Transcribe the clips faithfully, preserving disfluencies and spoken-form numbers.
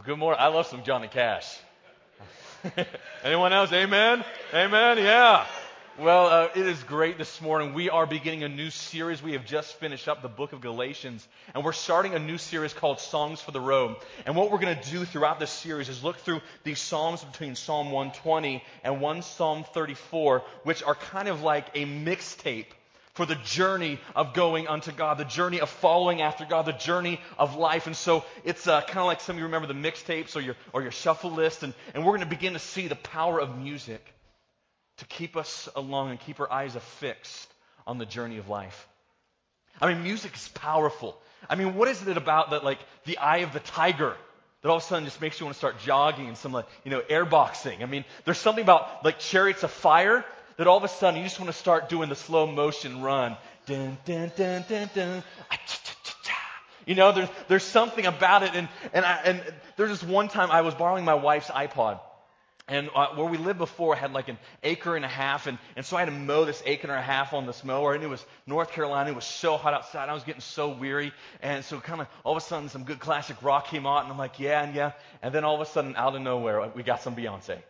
Good morning. I love some Johnny Cash. Anyone else? Amen? Amen? Yeah. Well, uh, it is great this morning. We are beginning a new series. We have just finished up the book of Galatians, and we're starting a new series called Songs for the Road. And what we're going to do throughout this series is look through these psalms between Psalm one twenty and one Psalm thirty-four, which are kind of like a mixtape for the journey of going unto God, the journey of following after God, the journey of life. And so it's uh, kind of like some of you remember the mixtapes or your or your shuffle list. And, and we're going to begin to see the power of music to keep us along and keep our eyes affixed on the journey of life. I mean, music is powerful. I mean, what is it about that, like, the eye of the tiger that all of a sudden just makes you want to start jogging and some, like, you know, airboxing? I mean, there's something about, like, Chariots of Fire that all of a sudden you just want to start doing the slow motion run. Dun, dun, dun, dun, dun. You know, there's there's something about it. And and I, and there's this one time I was borrowing my wife's iPod. And uh, where we lived before had like an acre and a half. And, and so I had to mow this acre and a half on this mower. And it was North Carolina. It was so hot outside. I was getting so weary. And so kind of all of a sudden some good classic rock came on. And I'm like, yeah, and yeah. And then all of a sudden out of nowhere, we got some Beyonce.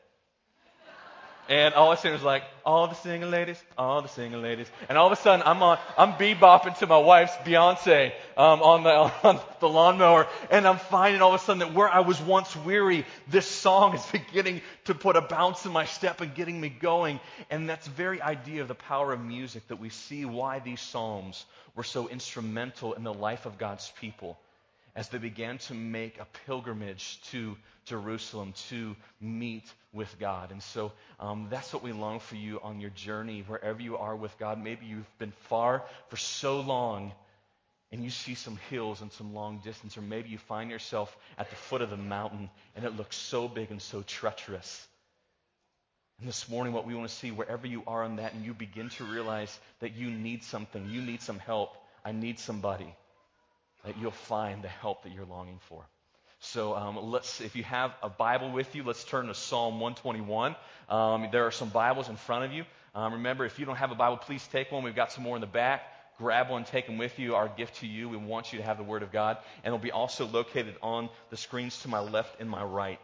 And all of a sudden it was like, all the single ladies, all the single ladies. And all of a sudden I'm on, I'm bebopping to my wife's Beyonce um, on the on the lawnmower. And I'm finding all of a sudden that where I was once weary, this song is beginning to put a bounce in my step and getting me going. And that's the very idea of the power of music, that we see why these psalms were so instrumental in the life of God's people as they began to make a pilgrimage to Jerusalem to meet with God. And so um, that's what we long for you on your journey, wherever you are with God. Maybe you've been far for so long and you see some hills and some long distance, or maybe you find yourself at the foot of the mountain and it looks so big and so treacherous. And this morning what we want to see, wherever you are on that, and you begin to realize that you need something, you need some help, I need somebody, that you'll find the help that you're longing for. So um, let's, if you have a Bible with you, let's turn to Psalm one twenty-one. Um, there are some Bibles in front of you. Um, remember, if you don't have a Bible, please take one. We've got some more in the back. Grab one, take them with you. Our gift to you. We want you to have the Word of God. And it'll be also located on the screens to my left and my right.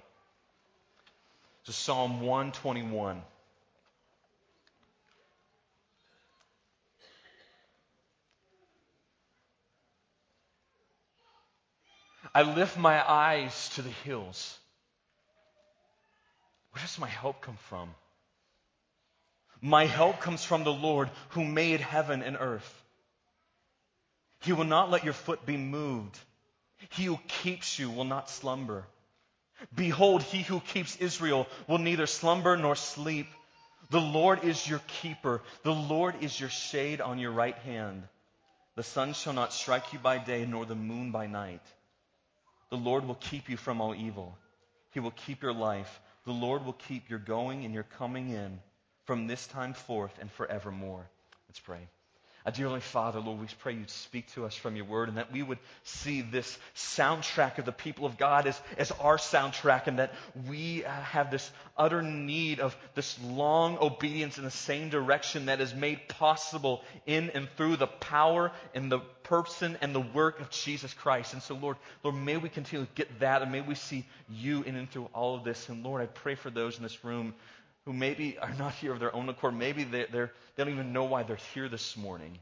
So Psalm one twenty-one. I lift my eyes to the hills. Where does my help come from? My help comes from the Lord who made heaven and earth. He will not let your foot be moved. He who keeps you will not slumber. Behold, he who keeps Israel will neither slumber nor sleep. The Lord is your keeper. The Lord is your shade on your right hand. The sun shall not strike you by day, nor the moon by night. The Lord will keep you from all evil. He will keep your life. The Lord will keep your going and your coming in from this time forth and forevermore. Let's pray. Uh, dear Heavenly Father, Lord, we pray you'd speak to us from your word, and that we would see this soundtrack of the people of God as, as our soundtrack, and that we uh, have this utter need of this long obedience in the same direction that is made possible in and through the power and the person and the work of Jesus Christ. And so, Lord, Lord, may we continue to get that, and may we see you in and through all of this. And Lord, I pray for those in this room who maybe are not here of their own accord. Maybe they they're, they don't even know why they're here this morning.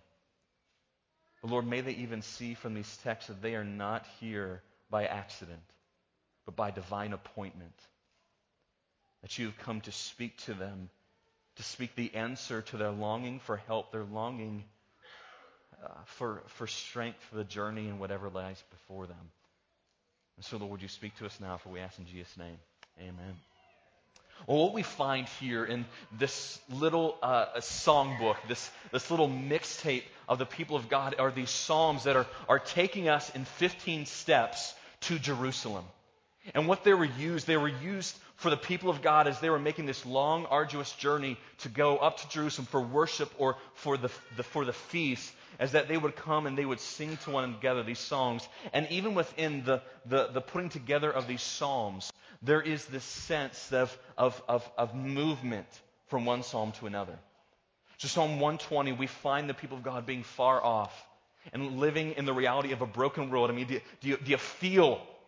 But Lord, may they even see from these texts that they are not here by accident, but by divine appointment. That you have come to speak to them, to speak the answer to their longing for help, their longing uh, for, for strength for the journey and whatever lies before them. And so, Lord, would you speak to us now, for we ask in Jesus' name. Amen. Well, what we find here in this little uh, songbook, this, this little mixtape of the people of God, are these psalms that are, are taking us in fifteen steps to Jerusalem. And what they were used, they were used for the people of God as they were making this long, arduous journey to go up to Jerusalem for worship or for the, the for the feast, as that they would come and they would sing to one another these songs. And even within the, the, the putting together of these psalms, there is this sense of, of, of, of movement from one psalm to another. So Psalm one twenty, we find the people of God being far off and living in the reality of a broken world. I mean, do, do, you, do you feel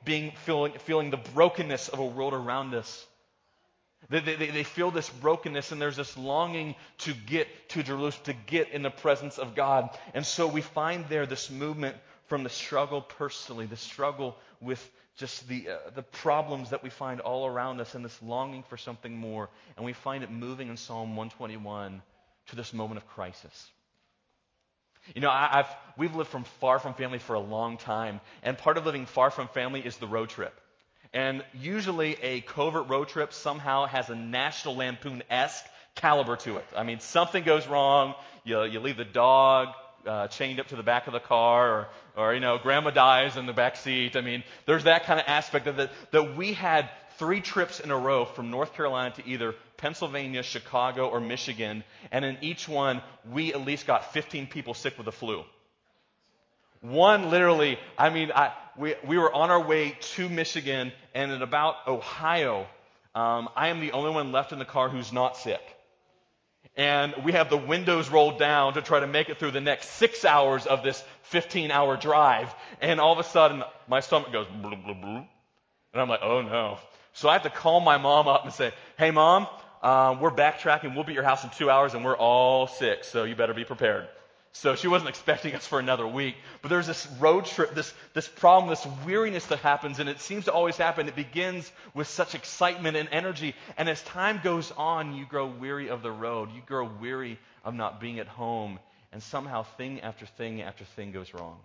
being feeling, feeling the brokenness of a world around us. They, they, they feel this brokenness, and there's this longing to get to Jerusalem, to get in the presence of God. And so we find there this movement from the struggle personally, the struggle with just the uh, the problems that we find all around us, and this longing for something more. And we find it moving in Psalm one twenty-one to this moment of crisis. You know, I, I've we've lived from far from family for a long time, and part of living far from family is the road trip. And usually a covert road trip somehow has a National Lampoon-esque caliber to it. I mean, something goes wrong, you, you leave the dog uh, chained up to the back of the car, or, or, you know, grandma dies in the back seat. I mean, there's that kind of aspect of it. That we had three trips in a row from North Carolina to either Pennsylvania, Chicago, or Michigan, and in each one, we at least got fifteen people sick with the flu. One literally, I mean, I, we we were on our way to Michigan, and at about Ohio, um, I am the only one left in the car who's not sick. And we have the windows rolled down to try to make it through the next six hours of this fifteen-hour drive. And all of a sudden, my stomach goes, blah, blah, blah. And I'm like, oh no. So I have to call my mom up and say, hey mom, uh, we're backtracking. We'll be at your house in two hours, and we're all sick, so you better be prepared. So she wasn't expecting us for another week. But there's this road trip, this, this problem, this weariness that happens, and it seems to always happen. It begins with such excitement and energy. And as time goes on, you grow weary of the road. You grow weary of not being at home. And somehow thing after thing after thing goes wrong.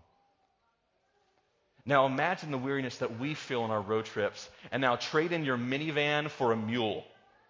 Now imagine the weariness that we feel on our road trips. And now trade in your minivan for a mule.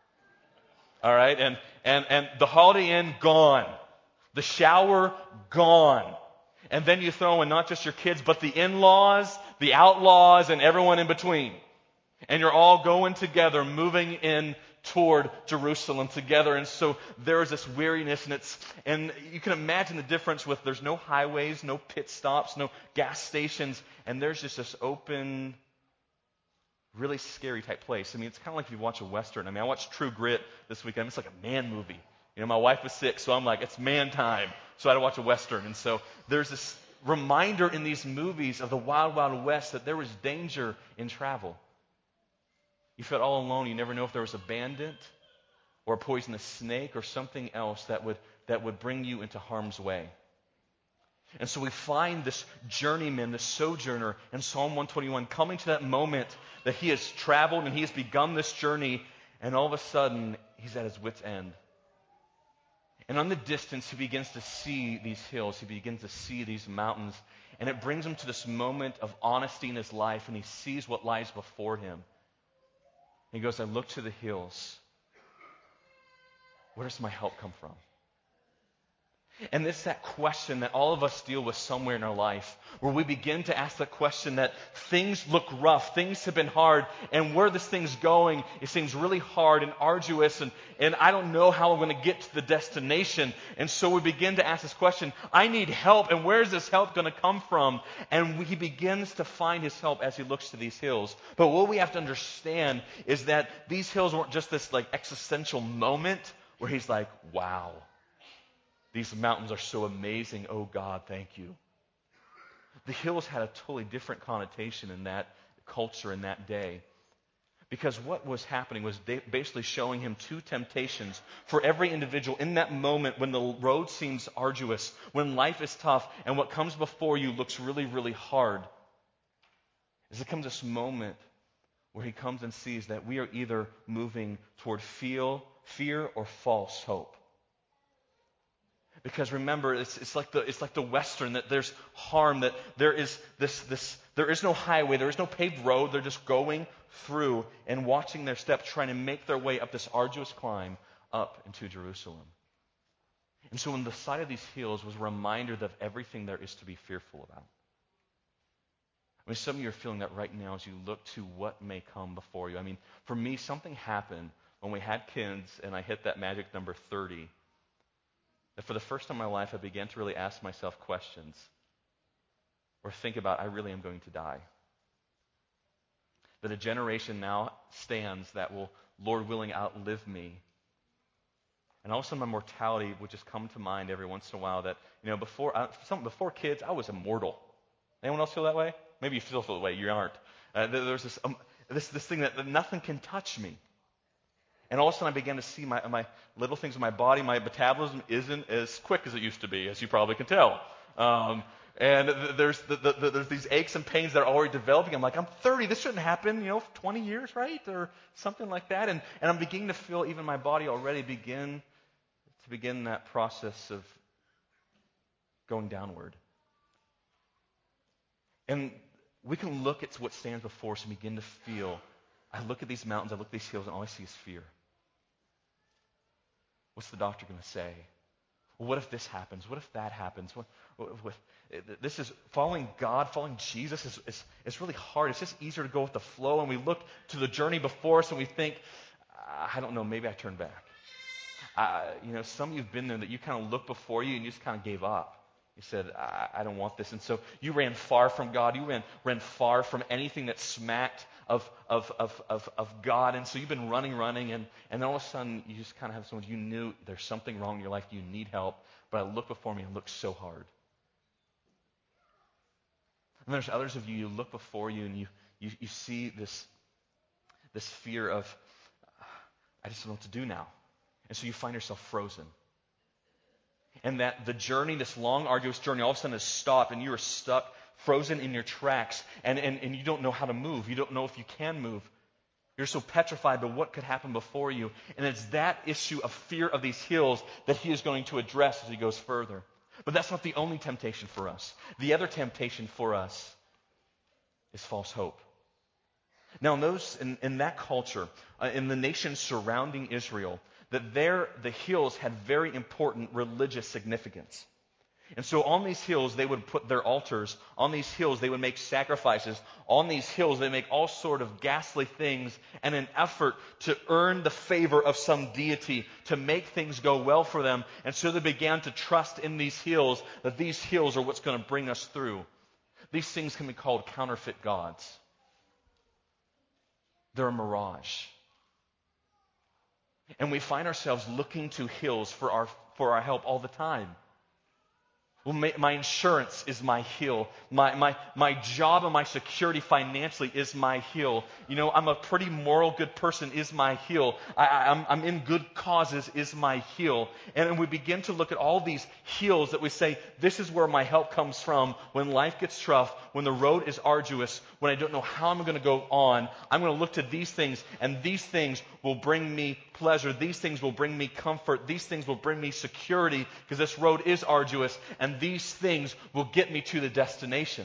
All right? And, and, and the Holiday Inn, gone. The shower, gone. And then you throw in not just your kids, but the in-laws, the outlaws, and everyone in between. And you're all going together, moving in toward Jerusalem together. And so there is this weariness, and it's, and you can imagine the difference with there's no highways, no pit stops, no gas stations, and there's just this open, really scary type place. I mean, it's kind of like if you watch a Western. I mean, I watched True Grit this weekend. It's like a man movie. You know, my wife was sick, so I'm like, it's man time. So I had to watch a Western. And so there's this reminder in these movies of the Wild, Wild West that there was danger in travel. You felt all alone. You never know if there was a bandit or a poisonous snake or something else that would, that would bring you into harm's way. And so we find this journeyman, this sojourner in Psalm one twenty-one coming to that moment that he has traveled and he has begun this journey, and all of a sudden he's at his wit's end. And on the distance, he begins to see these hills. He begins to see these mountains. And it brings him to this moment of honesty in his life, and he sees what lies before him. He goes, I look to the hills. Where does my help come from? And it's that question that all of us deal with somewhere in our life, where we begin to ask the question that things look rough, things have been hard, and where this thing's going, it seems really hard and arduous, and, and I don't know how I'm going to get to the destination. And so we begin to ask this question, I need help, and where's this help going to come from? And he begins to find his help as he looks to these hills. But what we have to understand is that these hills weren't just this like existential moment where he's like, wow. These mountains are so amazing. Oh, God, thank you. The hills had a totally different connotation in that culture in that day. Because what was happening was basically showing him two temptations for every individual in that moment when the road seems arduous, when life is tough, and what comes before you looks really, really hard. Is there comes this moment where he comes and sees that we are either moving toward feel, fear or false hope. Because remember, it's, it's like the it's like the Western, that there's harm, that there is this this there is no highway, there is no paved road. They're just going through and watching their steps, trying to make their way up this arduous climb up into Jerusalem. And so, on the side of these hills was a reminder of everything there is to be fearful about. I mean, some of you are feeling that right now as you look to what may come before you. I mean, for me, something happened when we had kids, and I hit that magic number thirty. That for the first time in my life, I began to really ask myself questions or think about, I really am going to die. That a generation now stands that will, Lord willing, outlive me. And also my mortality would just come to mind every once in a while that, you know, before, I, some, before kids, I was immortal. Anyone else feel that way? Maybe you still feel that way. You aren't. Uh, there, there's this, um, this this thing that, that nothing can touch me. And all of a sudden I began to see my, my little things in my body. My metabolism isn't as quick as it used to be, as you probably can tell. Um, and th- there's, the, the, the, there's these aches and pains that are already developing. I'm like, I'm thirty. This shouldn't happen, you know, twenty years, right? Or something like that. And, and I'm beginning to feel even my body already begin to begin that process of going downward. And we can look at what stands before us and begin to feel. I look at these mountains, I look at these hills, and all I see is fear. What's the doctor going to say? Well, what if this happens? What if that happens? What, what, what, this is following God, following Jesus is, is, is really hard. It's just easier to go with the flow, and we look to the journey before us and we think, I don't know, maybe I turn back. Uh, you know, some of you have been there that you kind of looked before you and you just kind of gave up. You said, I, I don't want this. And so you ran far from God. You ran, ran far from anything that smacked of, of, of, of, of God. And so you've been running, running, and, and then all of a sudden you just kind of have someone, you knew there's something wrong in your life, you need help, but I look before me and look so hard. And there's others of you, you look before you and you, you, you see this, this fear of, I just don't know what to do now. And so you find yourself frozen. And that the journey, this long, arduous journey, all of a sudden has stopped and you are stuck, frozen in your tracks, and, and, and you don't know how to move. You don't know if you can move. You're so petrified by what could happen before you. And it's that issue of fear of these hills that he is going to address as he goes further. But that's not the only temptation for us. The other temptation for us is false hope. Now, in, those, in, in that culture, uh, in the nations surrounding Israel, that there, the hills had very important religious significance. And so on these hills, they would put their altars. On these hills, they would make sacrifices. On these hills, they make all sort of ghastly things in an effort to earn the favor of some deity, to make things go well for them. And so they began to trust in these hills, that these hills are what's going to bring us through. These things can be called counterfeit gods. They're a mirage. And we find ourselves looking to hills for our for our help all the time. Well, my, my insurance is my hill. My, my, my job and my security financially is my hill. You know, I'm a pretty moral, good person is my hill. I, I, I'm, I'm in good causes is my hill. And, and we begin to look at all these hills that we say, this is where my help comes from when life gets tough, when the road is arduous, when I don't know how I'm going to go on. I'm going to look to these things, and these things will bring me pleasure. These things will bring me comfort. These things will bring me security because this road is arduous, and these things will get me to the destination.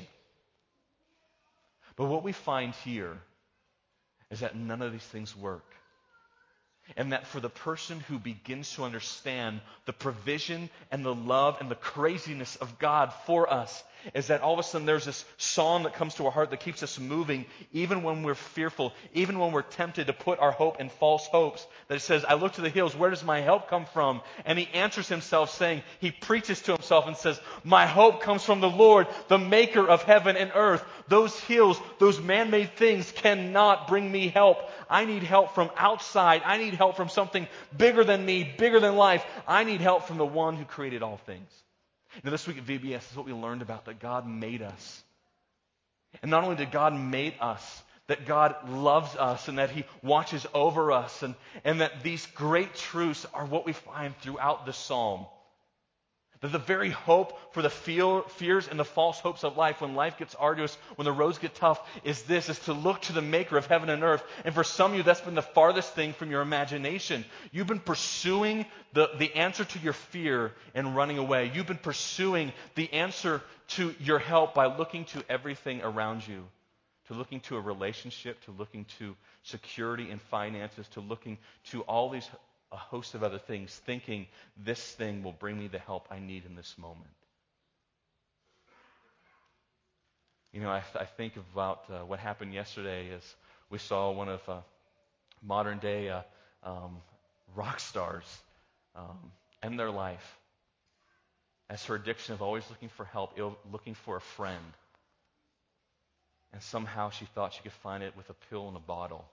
But what we find here is that none of these things work. And that for the person who begins to understand the provision and the love and the craziness of God for us, is that all of a sudden there's this song that comes to our heart that keeps us moving even when we're fearful, even when we're tempted to put our hope in false hopes. That it says, I look to the hills, where does my help come from? And he answers himself saying, he preaches to himself and says, my hope comes from the Lord, the maker of heaven and earth. Those hills, those man-made things cannot bring me help. I need help from outside. I need help from something bigger than me, bigger than life. I need help from the one who created all things. Now, this week at V B S is what we learned about, that God made us. And not only did God make us, that God loves us and that he watches over us, and, and that these great truths are what we find throughout the psalm. That the very hope for the fear, fears and the false hopes of life, when life gets arduous, when the roads get tough, is this, is to look to the maker of heaven and earth. And for some of you, that's been the farthest thing from your imagination. You've been pursuing the, the answer to your fear and running away. You've been pursuing the answer to your help by looking to everything around you. To looking to a relationship, to looking to security and finances, to looking to all these a host of other things, thinking this thing will bring me the help I need in this moment. You know, I, th- I think about uh, what happened yesterday as we saw one of uh, modern day uh, um, rock stars um, end their life as her addiction of always looking for help, Ill, looking for a friend. And somehow she thought she could find it with a pill and a bottle.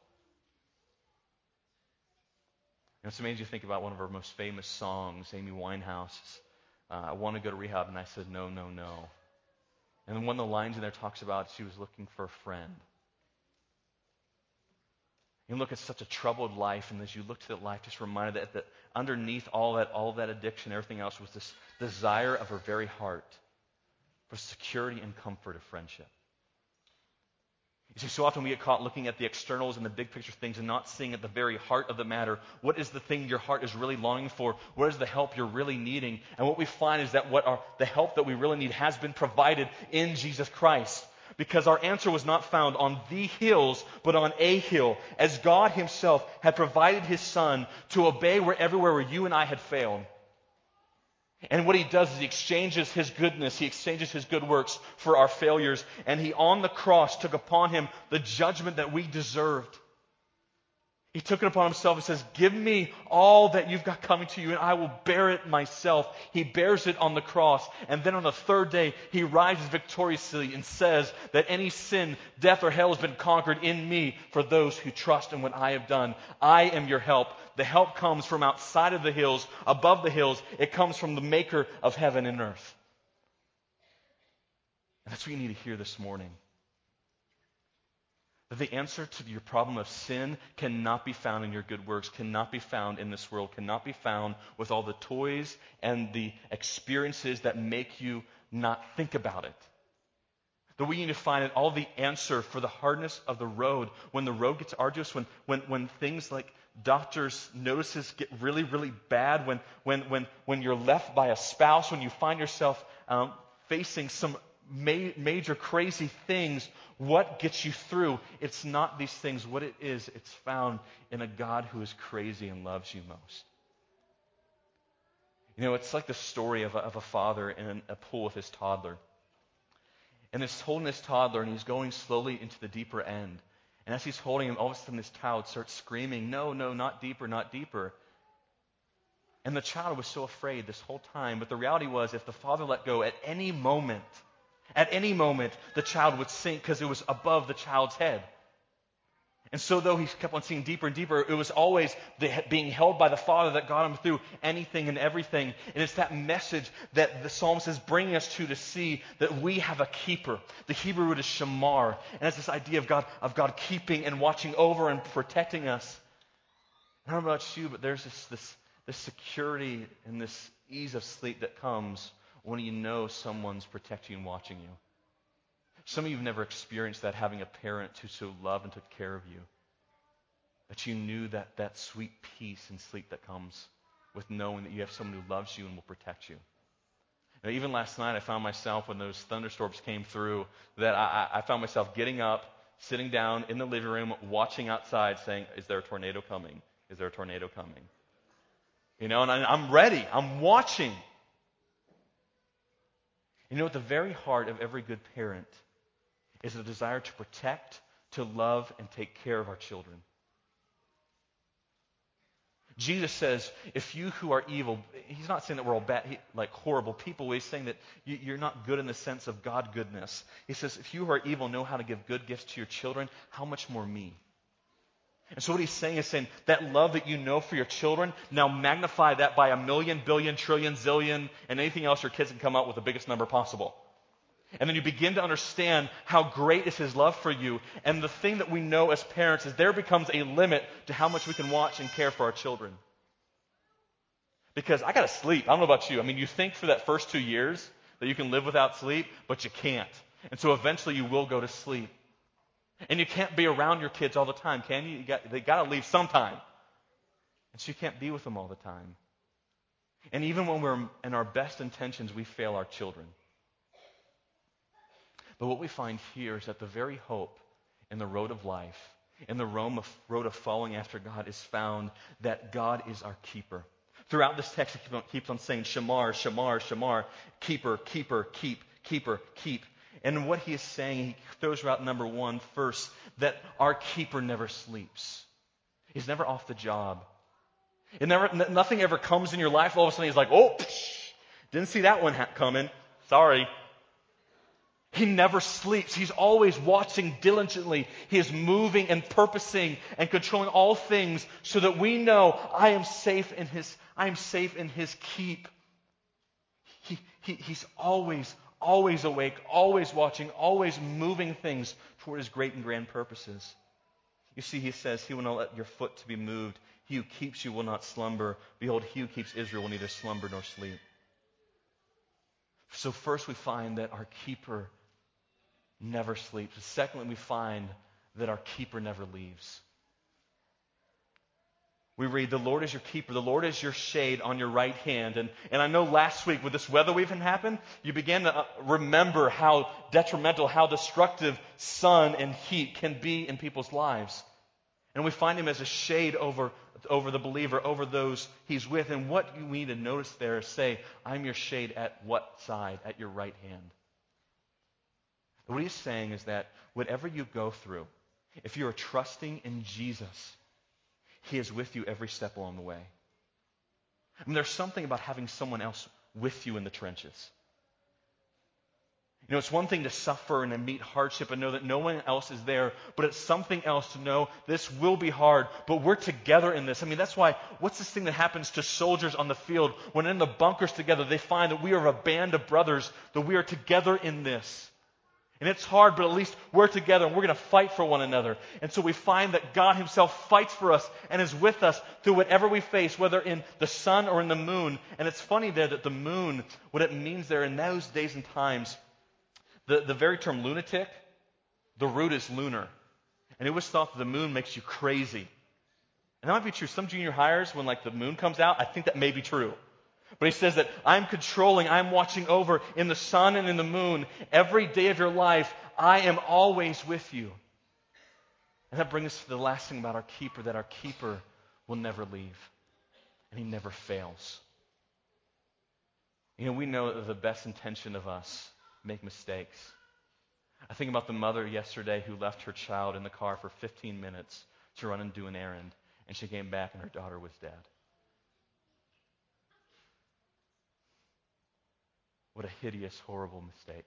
You know, it's amazing to think about one of her most famous songs, Amy Winehouse's, uh, I want to go to rehab, and I said, no, no, no. And then one of the lines in there talks about she was looking for a friend. You look at such a troubled life, and as you look to that life, just reminded that, that underneath all that, all that addiction, everything else, was this desire of her very heart for security and comfort of friendship. You see, so often we get caught looking at the externals and the big picture things and not seeing at the very heart of the matter. What is the thing your heart is really longing for? What is the help you're really needing? And what we find is that what our, the help that we really need has been provided in Jesus Christ. Because our answer was not found on the hills, but on a hill, as God himself had provided his Son to obey where everywhere where you and I had failed. And what he does is he exchanges his goodness, he exchanges his good works for our failures, and he on the cross took upon him the judgment that we deserved. He took it upon himself and says, give me all that you've got coming to you and I will bear it myself. He bears it on the cross. And then on the third day, he rises victoriously and says that any sin, death, or hell has been conquered in me for those who trust in what I have done. I am your help. The help comes from outside of the hills, above the hills. It comes from the maker of heaven and earth. And that's what you need to hear this morning. That the answer to your problem of sin cannot be found in your good works, cannot be found in this world, cannot be found with all the toys and the experiences that make you not think about it. That we need to find it all the answer for the hardness of the road. When the road gets arduous, when when when things like doctors' notices get really, really bad, when when when when you're left by a spouse, when you find yourself um, facing some ma- major crazy things, what gets you through? It's not these things. What it is, it's found in a God who is crazy and loves you most. You know, it's like the story of a, of a father in a pool with his toddler. And he's holding his toddler, and he's going slowly into the deeper end. And as he's holding him, all of a sudden this child starts screaming, no, no, not deeper, not deeper. And the child was so afraid this whole time. But the reality was, if the father let go at any moment, At any moment, the child would sink because it was above the child's head. And so though he kept on sinking deeper and deeper, it was always the, being held by the Father that got him through anything and everything. And it's that message that the psalmist is bringing us to to see that we have a keeper. The Hebrew word is shamar. And it's this idea of God, of God keeping and watching over and protecting us. I don't know about you, but there's this, this, this security and this ease of sleep that comes when you know someone's protecting and watching you. Some of you have never experienced that, having a parent who so loved and took care of you, that you knew that, that sweet peace and sleep that comes with knowing that you have someone who loves you and will protect you. Now, even last night, I found myself, when those thunderstorms came through, that I, I found myself getting up, sitting down in the living room, watching outside, saying, is there a tornado coming? Is there a tornado coming? You know, and I, I'm ready. I'm watching. You know, at the very heart of every good parent is a desire to protect, to love, and take care of our children. Jesus says, if you who are evil, he's not saying that we're all bad, he, like horrible people. He's saying that you, you're not good in the sense of God goodness. He says, if you who are evil know how to give good gifts to your children, how much more me? And so what he's saying is saying that love that you know for your children, now magnify that by a million, billion, trillion, zillion, and anything else your kids can come out with the biggest number possible. And then you begin to understand how great is his love for you. And the thing that we know as parents is there becomes a limit to how much we can watch and care for our children. Because I got to sleep. I don't know about you. I mean, you think for that first two years that you can live without sleep, but you can't. And so eventually you will go to sleep. And you can't be around your kids all the time, can you? you got, they got to leave sometime. And so you can't be with them all the time. And even when we're in our best intentions, we fail our children. But what we find here is that the very hope in the road of life, in the road of, road of following after God, is found that God is our keeper. Throughout this text, it keeps on saying, Shamar, Shamar, Shamar, keeper, keeper, keep, keeper, keep. And what he is saying, he throws out number one first, that our keeper never sleeps. He's never off the job. It never, n- nothing ever comes in your life. All of a sudden he's like, oh, psh, didn't see that one ha- coming. Sorry. He never sleeps. He's always watching diligently. He is moving and purposing and controlling all things so that we know I am safe in his, I am safe in his keep. He, he, he's always Always awake, always watching, always moving things toward his great and grand purposes. You see, he says, he will not let your foot to be moved. He who keeps you will not slumber. Behold, he who keeps Israel will neither slumber nor sleep. So first we find that our keeper never sleeps. Secondly, we find that our keeper never leaves. We read, the Lord is your keeper. The Lord is your shade on your right hand. And, and I know last week with this weather we've had happen, you began to remember how detrimental, how destructive sun and heat can be in people's lives. And we find him as a shade over, over the believer, over those he's with. And what you need to notice there is say, I'm your shade at what side? At your right hand. What he's saying is that whatever you go through, if you are trusting in Jesus, he is with you every step along the way. I mean, there's something about having someone else with you in the trenches. You know, it's one thing to suffer and to meet hardship and know that no one else is there, but it's something else to know this will be hard, but we're together in this. I mean, that's why, what's this thing that happens to soldiers on the field when in the bunkers together, they find that we are a band of brothers, that we are together in this. And it's hard, but at least we're together and we're going to fight for one another. And so we find that God himself fights for us and is with us through whatever we face, whether in the sun or in the moon. And it's funny there that the moon, what it means there in those days and times, the, the very term lunatic, the root is lunar. And it was thought that the moon makes you crazy. And that might be true. Some junior hires, when like the moon comes out, I think that may be true. But he says that I'm controlling, I'm watching over in the sun and in the moon. Every day of your life, I am always with you. And that brings us to the last thing about our keeper, that our keeper will never leave. And he never fails. You know, we know that the best intention of us make mistakes. I think about the mother yesterday who left her child in the car for fifteen minutes to run and do an errand. And she came back and her daughter was dead. What a hideous, horrible mistake.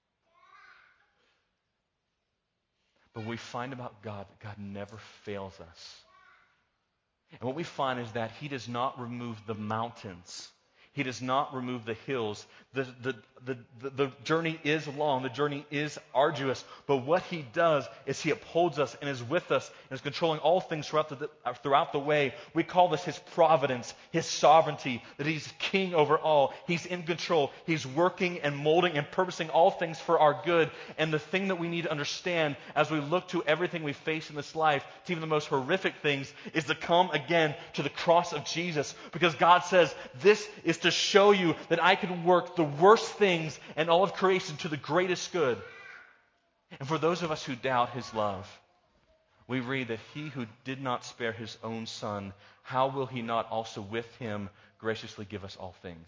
But what we find about God, that God never fails us. And what we find is that he does not remove the mountains. He does not remove the hills. The, the, the, the, the journey is long. The journey is arduous. But what he does is he upholds us and is with us and is controlling all things throughout the, throughout the way. We call this his providence, his sovereignty, that he's king over all. He's in control. He's working and molding and purposing all things for our good. And the thing that we need to understand as we look to everything we face in this life, to even the most horrific things, is to come again to the cross of Jesus. Because God says, this is to show you that I can work the worst things in all of creation to the greatest good. And for those of us who doubt his love, we read that he who did not spare his own son, how will he not also with him graciously give us all things?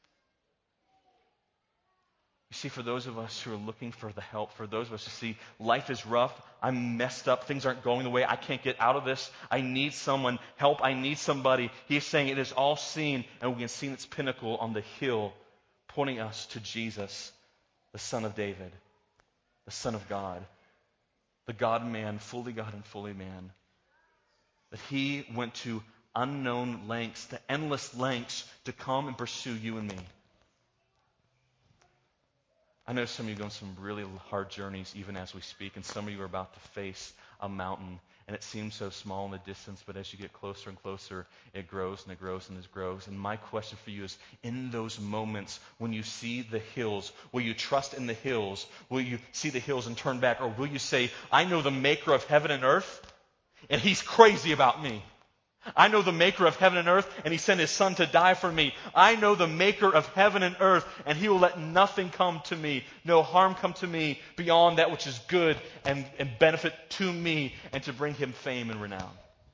You see, for those of us who are looking for the help, for those of us who see life is rough, I'm messed up, things aren't going the way, I can't get out of this, I need someone, help, I need somebody. He's saying it is all seen, and we can see its pinnacle on the hill, pointing us to Jesus, the Son of David, the Son of God, the God-man, fully God and fully man. That he went to unknown lengths, to endless lengths, to come and pursue you and me. I know some of you are going some really hard journeys even as we speak, and some of you are about to face a mountain, and it seems so small in the distance, but as you get closer and closer, it grows and it grows and it grows. And my question for you is, in those moments when you see the hills, will you trust in the hills? Will you see the hills and turn back? Or will you say, I know the maker of heaven and earth, and he's crazy about me. I know the maker of heaven and earth, and he sent his son to die for me. I know the maker of heaven and earth, and he will let nothing come to me, no harm come to me beyond that which is good and, and benefit to me and to bring him fame and renown.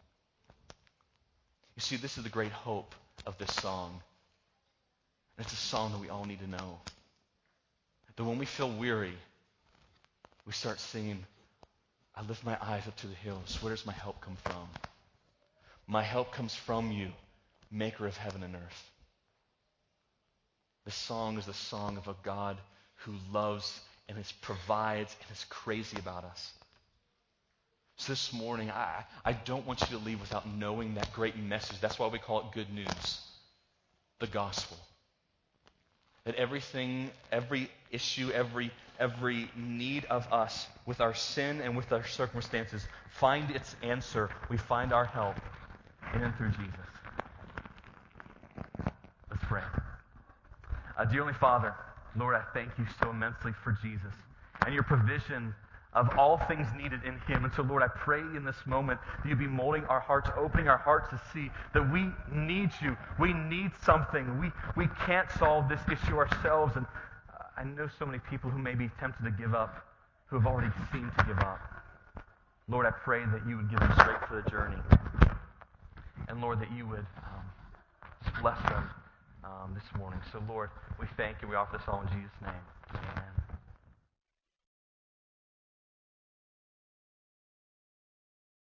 You see, this is the great hope of this song. It's a song that we all need to know. That when we feel weary, we start singing, I lift my eyes up to the hills. Where does my help come from? My help comes from you, maker of heaven and earth. This song is the song of a God who loves and is, provides and is crazy about us. So this morning, I, I don't want you to leave without knowing that great message. That's why we call it good news, the gospel. That everything, every issue, every every need of us with our sin and with our circumstances find its answer. We find our help in and through Jesus. Let's pray. Uh, dear Heavenly Father, Lord, I thank you so immensely for Jesus and your provision of all things needed in Him. And so, Lord, I pray in this moment that you be molding our hearts, opening our hearts to see that we need you. We need something. We, we can't solve this issue ourselves. And uh, I know so many people who may be tempted to give up, who have already seemed to give up. Lord, I pray that you would give them strength for the journey. And Lord, that you would um, just bless them um, this morning. So, Lord, we thank you. We offer this all in Jesus' name. Amen.